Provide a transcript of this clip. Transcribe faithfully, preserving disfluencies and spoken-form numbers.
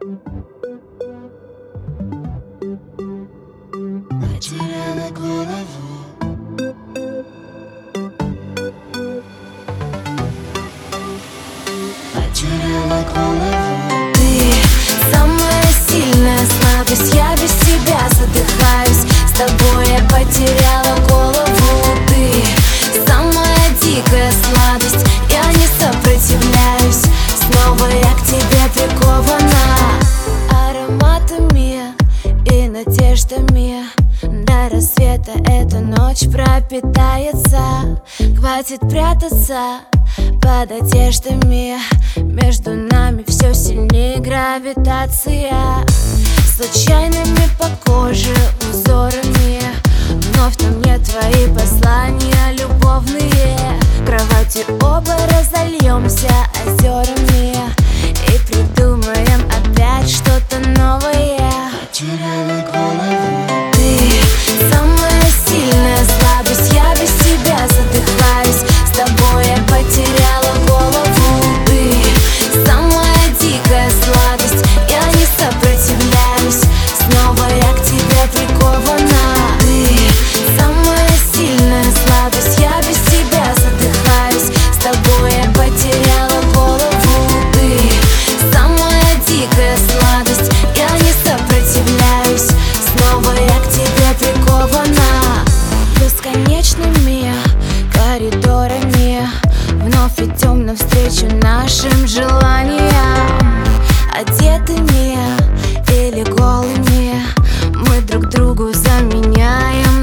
Потеряла голову. Потеряла голову. Ты самая сильная слабость, я без тебя задыхаюсь. С тобой я потеряла голову. Ты самая дикая сладость, я не сопротивляюсь. Снова я к тебе прикована ароматами и надеждами. До рассвета эта ночь пропитается. Хватит прятаться под одеждами. Между нами все сильнее гравитация. Случайными по коже узорами вновь на мне твои послания любовные. В кровати оба разольемся озерами и придумаем опять что-то новое. Потеряла голову. Ты самая сильная слабость, я без тебя задыхаюсь. С тобой я потеряла голову. Ты самая дикая сладость, я не сопротивляюсь. Снова я к тебе прикована. Ты самая сильная слабость, я без тебя задыхаюсь. С тобой я потеряла голову. Ты самая дикая сладость, я не сопротивляюсь. Снова я к тебе прикована бесконечными коридорами. Вновь идем навстречу нашим желаниям. Одетыми или голыми мы друг другу заменяем